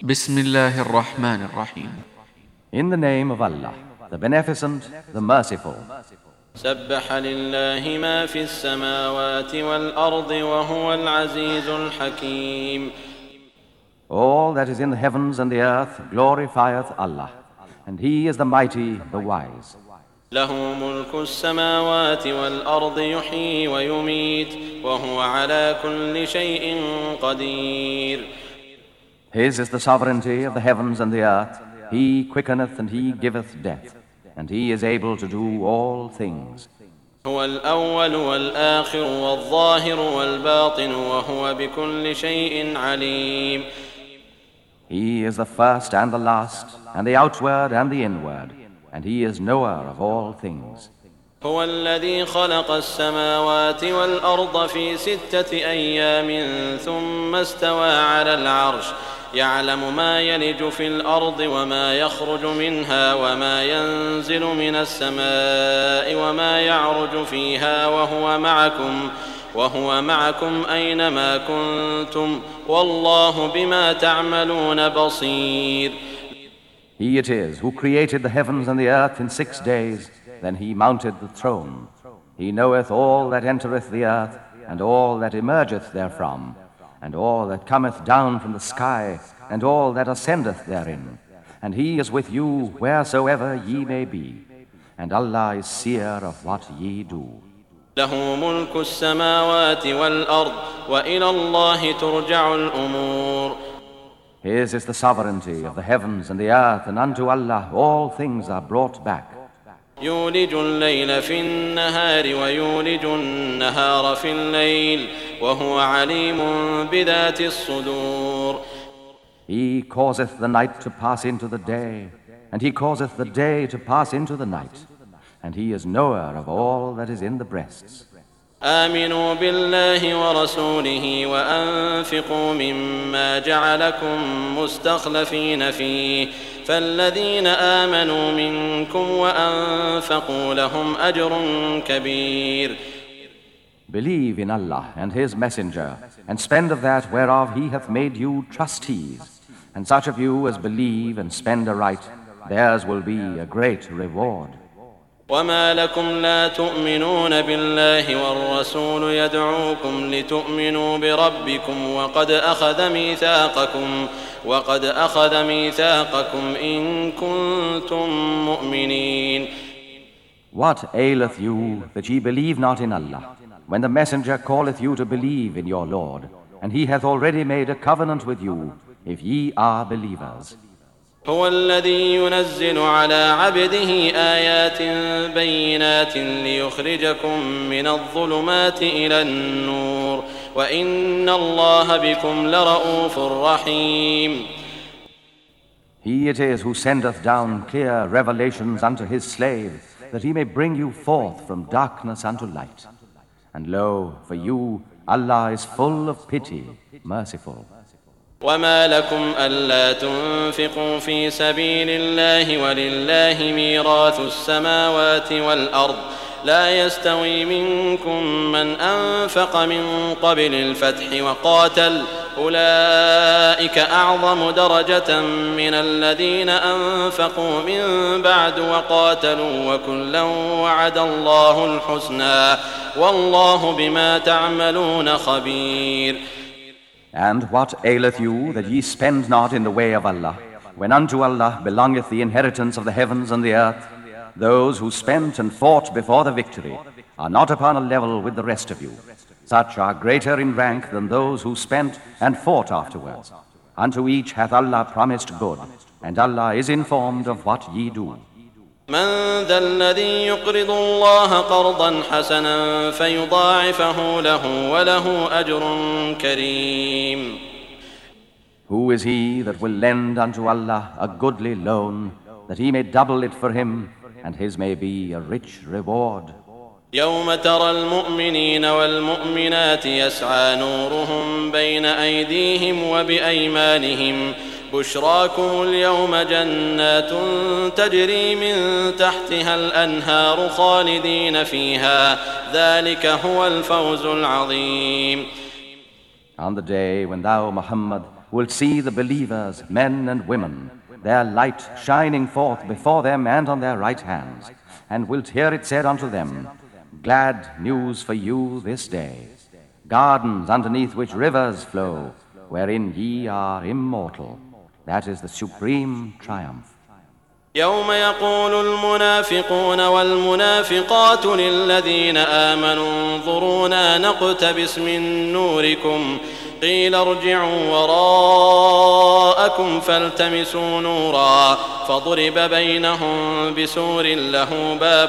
Bismillahir Rahmanir Rahim. In the name of Allah, the Beneficent, the Merciful. سبح لله ما في السماوات والأرض وهو العزيز الحكيم. All that is in the heavens and the earth glorifieth Allah, and He is the mighty, the wise. له ملك السماوات والأرض يحيي ويميت وهو على كل شيء قدير. His is the sovereignty of the heavens and the earth. He quickeneth and He giveth death, and He is able to do all things. هو الأول والآخر والظاهر والباطن وهو بكل شيء عليم. He is the first and the last, and the outward and the inward, and He is knower of all things. هو الذي خلق السماوات والأرض في 6 أيام ثم استوى على العرش يعلم ما يلج في الأرض وما يخرج منها وما ينزل من السماء وما يعرج فيها وهو معكم أينما كنتم والله بما تعملون بصير. He it is who created the heavens and the earth in 6 days, then He mounted the throne. He knoweth all that entereth the earth, and all that emergeth therefrom, and all that cometh down from the sky, and all that ascendeth therein. And He is with you wheresoever ye may be, and Allah is seer of what ye do. له ملك السماوات والأرض وإلى الله ترجع الأمور. His is the sovereignty of the heavens and the earth, and unto Allah all things are brought back. يولج الليل في النهار ويولج النهار في الليل وهو عليم بذات الصدور. He causeth the night to pass into the day, and He causeth the day to pass into the night, and He is knower of all that is in the breasts. آمنوا بالله ورسوله وأنفقوا مما جعلكم مستخلفين فيه فالذين آمنوا منكم وأنفقوا لهم أجر كبير. Believe in Allah and His Messenger, and spend of that whereof He hath made you trustees. And such of you as believe and spend aright, theirs will be a great reward. وما لكم لا تؤمنون بالله والرسول يدعوكم لتؤمنوا بربكم وقد أخذ ميثاقكم إن كنتم مؤمنين. What aileth you that ye believe not in Allah, when the Messenger calleth you to believe in your Lord, and He hath already made a covenant with you, if ye are believers? هو الذي ينزل على عبده آيات بينات ليخرجكم من الظلمات إلى النور وإن الله بكم لرؤوف رحيم. He it is who sendeth down clear revelations unto His slave, that He may bring you forth from darkness unto light. And lo, for you, Allah is full of pity, merciful. وما لكم ألا تنفقوا في سبيل الله ولله ميراث السماوات والأرض لا يستوي منكم من أنفق من قبل الفتح وقاتل أولئك أعظم درجة من الذين أنفقوا من بعد وقاتلوا وكلا وعد الله الحسنى والله بما تعملون خبير. And what aileth you that ye spend not in the way of Allah, when unto Allah belongeth the inheritance of the heavens and the earth? Those who spent and fought before the victory are not upon a level with the rest of you. Such are greater in rank than those who spent and fought afterwards. Unto each hath Allah promised good, and Allah is informed of what ye do. من ذا الذي يقرض الله قرضا حسنا فيضاعفه له وله أجر كريم. Who is he that will lend unto Allah a goodly loan, that He may double it for him, and his may be a rich reward? يوم ترى المؤمنين والمؤمنات يسعى نورهم بين أيديهم وبأيمانهم بشراكم اليوم جنات تجري من تحتها الأنهار خالدين فيها ذلك هو الفوز العظيم. On the day when thou, Muhammad, wilt see the believers, men and women, their light shining forth before them and on their right hands, and wilt hear it said unto them, Glad news for you this day, gardens underneath which rivers flow, wherein ye are immortal. That is the supreme triumph. يوم يقول المنافقون والمنافقات للذين آمنوا انظرونا نقتبس من نوركم قيل ارجعوا وراءكم فالتمسوا نورا فضرب بينهم بسور له باب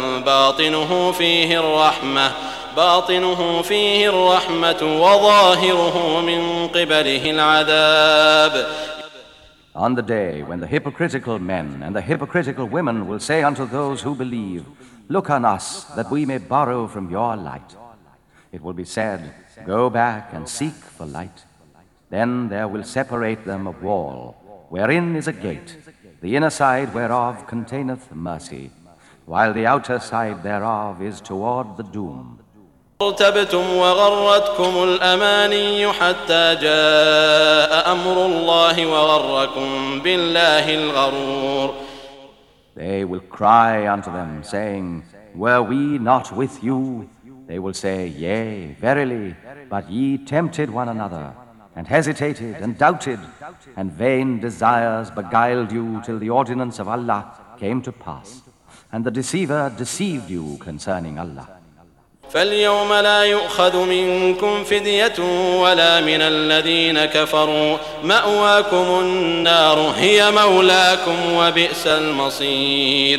باطنه فيه الرحمة وظاهره من قبله العذاب. On the day when the hypocritical men and the hypocritical women will say unto those who believe, Look on us, that we may borrow from your light. It will be said, Go back and seek for light. Then there will separate them a wall, wherein is a gate, the inner side whereof containeth mercy, while the outer side thereof is toward the doom. ارتبتم وغرتكم الأماني حتى جاء أمر الله وغركم بالله الغرور. They will cry unto them, saying, Were we not with you? They will say, Yea, verily, but ye tempted one another, and hesitated and doubted, and vain desires beguiled you till the ordinance of Allah came to pass, and the deceiver deceived you concerning Allah. فاليوم لا يؤخذ منكم فدية ولا من الذين كفروا مأواكم النار هي مولاكم وبئس المصير.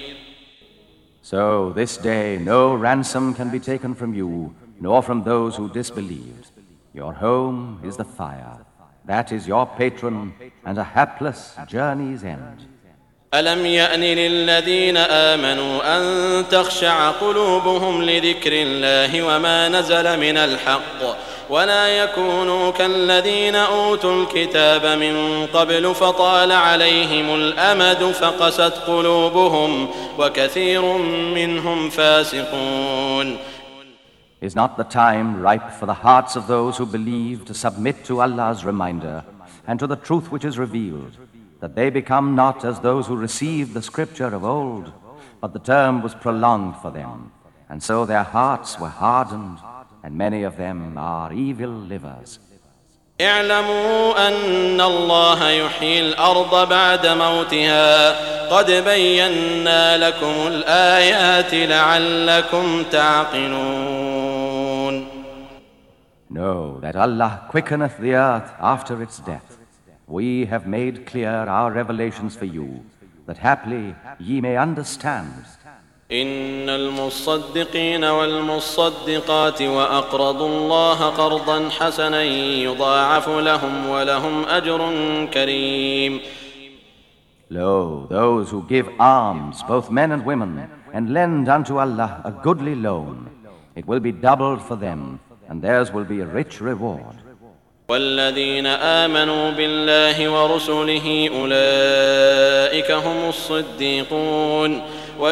So this day no ransom can be taken from you, nor from those who disbelieved. Your home is the fire. That is your patron, and a hapless journey's end. ألم يأن للذين آمنوا أن تخشع قلوبهم لذكر الله وما نزل من الحق ولا يكونوا كالذين أوتوا الكتاب من قبل فطال عليهم الأمد فقست قلوبهم وكثير منهم فاسقون. Is not the time ripe for the hearts of those who believe to submit to Allah's reminder and to the truth which is revealed, that they become not as those who received the scripture of old, but the term was prolonged for them, and so their hearts were hardened, and many of them are evil livers. اعلموا أن الله يحيي الأرض بعد موتها قد بينا لكم الآيات لعلكم تعقلون. Know that Allah quickeneth the earth after its death. We have made clear our revelations for you, that haply ye may understand. إن المصدقين والمصدقات وأقرضوا الله قرضا حسنا يضاعف لهم ولهم أجر كريم. Lo, those who give alms, both men and women, and lend unto Allah a goodly loan, it will be doubled for them, and theirs will be a rich reward. والذين آمنوا بالله ورسله أولئك هم الصديقون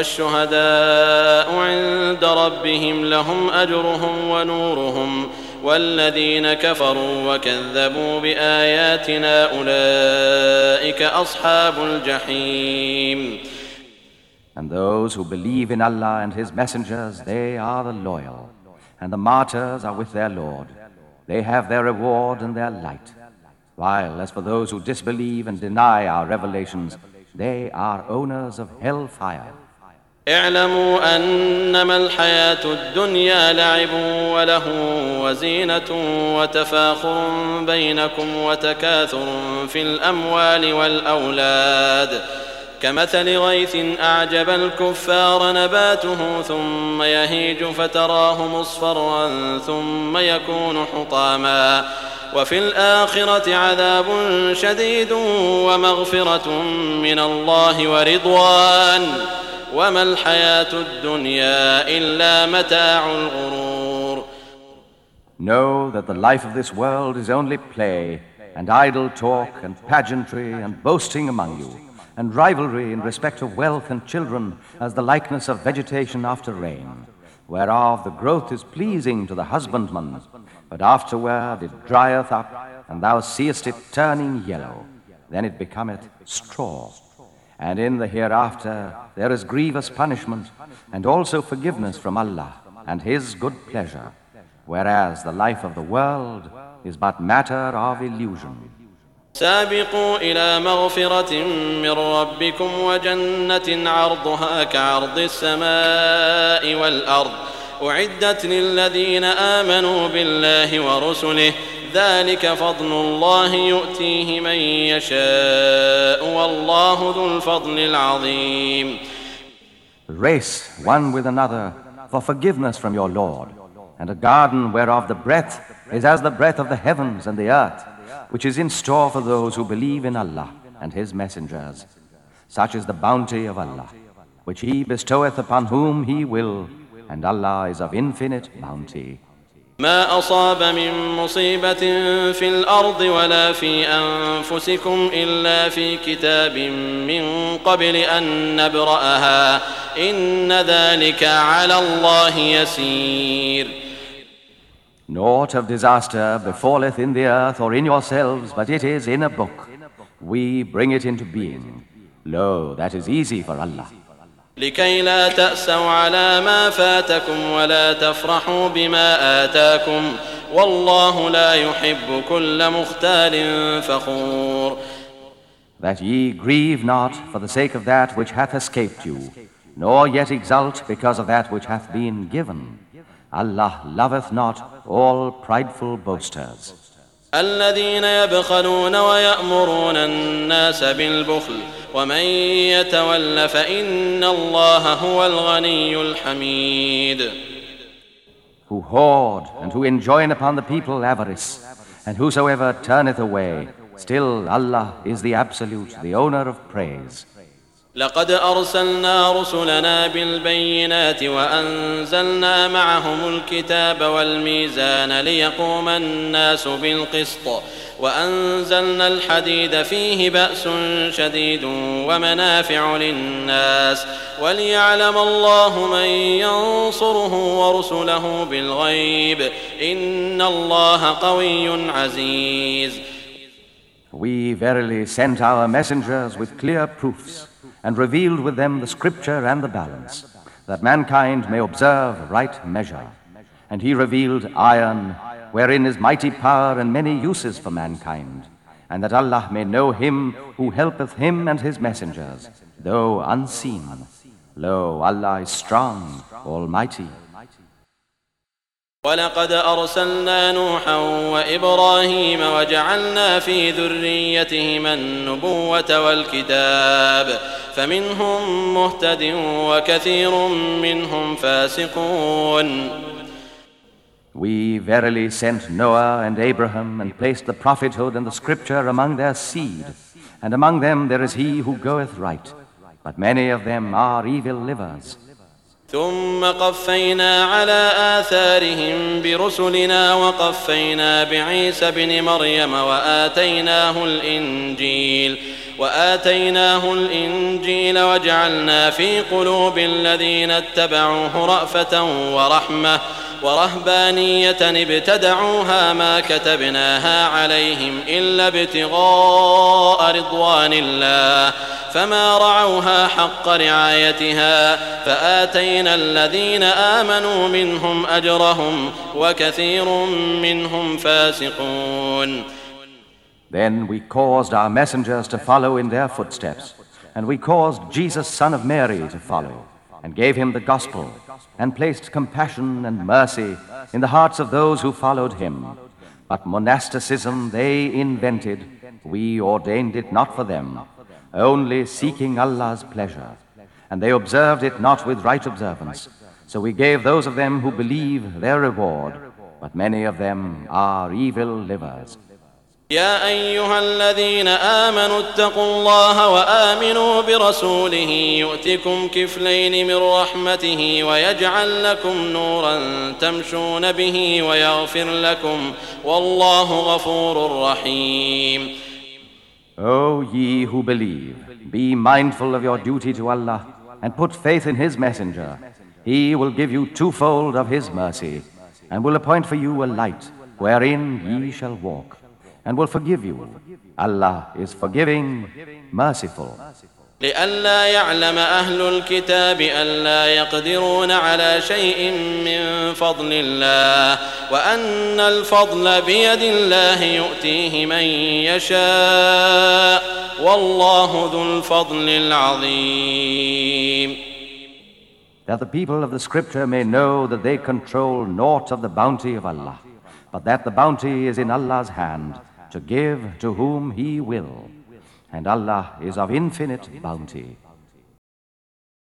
والشهداء عند ربهم لهم أجرهم ونورهم والذين كفروا وكذبوا بآياتنا أولئك أصحاب الجحيم. And those who believe in Allah and His messengers, they are the loyal, and the martyrs are with their Lord. They have their reward and their light. While as for those who disbelieve and deny our revelations, they are owners of hellfire. اعلموا أنما الحياة الدنيا لعب وله وزينة وتفاخر بينكم وتكاثر في الأموال والأولاد كمثل غيث أعجب الكفار نباته ثم يهيج فتراه مصفرا ثم يكون حطاما وفي الآخرة عذاب شديد ومغفرة من الله ورضوان وما الحياة الدنيا إلا متاع الغرور. Know that the life of this world is only play and idle talk and pageantry and boasting among you, and rivalry in respect of wealth and children as the likeness of vegetation after rain, whereof the growth is pleasing to the husbandman, but afterward it drieth up, and thou seest it turning yellow. Then it becometh straw. And in the hereafter there is grievous punishment, and also forgiveness from Allah, and His good pleasure, whereas the life of the world is but matter of illusion. سابقوا إلى مغفرة من ربكم وجنة عرضها كعرض السماء والأرض أعدت للذين آمنوا بالله ورسله ذلك فضل الله يؤتيه من يشاء والله ذو الفضل العظيم. Race one with another for forgiveness from your Lord, and a garden whereof the breadth is as the breadth of the heavens and the earth, which is in store for those who believe in Allah and His messengers. Such is the bounty of Allah, which He bestoweth upon whom He will, and Allah is of infinite bounty. ما أصاب من مصيبة في الأرض ولا في أنفسكم إلا في كتاب من قبل أن نبرأها إن ذلك على الله يسير. Naught of disaster befalleth in the earth or in yourselves, but it is in a book. We bring it into being. Lo, that is easy for Allah. لكي لا تأسوا على ما فاتكم ولا تفرحوا بما آتاكم والله لا يحب كل مختال فخور. That ye grieve not for the sake of that which hath escaped you, nor yet exult because of that which hath been given. Allah loveth not all prideful boasters. الذين يبخلون ويأمرون الناس بالبخل ومن يتول فإن الله هو الغني الحميد. Who hoard and who enjoin upon the people avarice, and whosoever turneth away, still Allah is the absolute, the owner of praise. لقد أرسلنا رسلنا بالبينات وأنزلنا معهم الكتاب والميزان ليقوم الناس بالقسط وأنزلنا الحديد فيه بأس شديد ومنافع للناس وليعلم الله من ينصره ورسله بالغيب إن الله قوي عزيز. We verily sent our messengers with clear proofs, and revealed with them the scripture and the balance, that mankind may observe right measure. And He revealed iron, wherein is mighty power and many uses for mankind, and that Allah may know Him who helpeth Him and His messengers, though unseen. Lo, Allah is strong, almighty. ولقد أرسلنا نوحا وإبراهيم وجعلنا في ذريتهما النبوة والكتاب فمنهم مهتد وكثير منهم فاسقون. We verily sent Noah and Abraham and placed the prophethood and the scripture among their seed, and among them there is he who goeth right, but many of them are evil livers. ثم قفينا على آثارهم برسلنا وقفينا بعيسى بن مريم وآتيناه الإنجيل وجعلنا في قلوب الذين اتبعوه رأفة ورحمة ورهبانية ابتدعوها ما كتبناها عليهم إلا ابتغاء رضوان الله فما رعوها حق رعايتها فآتينا الذين آمنوا منهم أجرهم وكثير منهم فاسقون. Then we caused our messengers to follow in their footsteps, and we caused Jesus, son of Mary, to follow, and gave him the gospel, and placed compassion and mercy in the hearts of those who followed him. But monasticism they invented, we ordained it not for them, only seeking Allah's pleasure. And they observed it not with right observance. So we gave those of them who believe their reward, but many of them are evil livers. يا أيها الذين آمنوا اتقوا الله وآمنوا برسوله يؤتكم كفلين من رحمته ويجعل لكم نورا تمشون به ويغفر لكم والله غفور رحيم. O ye who believe, be mindful of your duty to Allah and put faith in His messenger. He will give you twofold of His mercy and will appoint for you a light wherein ye shall walk. and will forgive you. Allah is forgiving, merciful. لئلا يعلم أهل الكتاب ألا يقدرون على شيء من فضل الله وأن الفضل بيد الله يؤتيه من يشاء والله ذو الفضل العظيم. That the people of the Scripture may know that they control naught of the bounty of Allah, but that the bounty is in Allah's hand to give to whom He will. And Allah is of infinite bounty.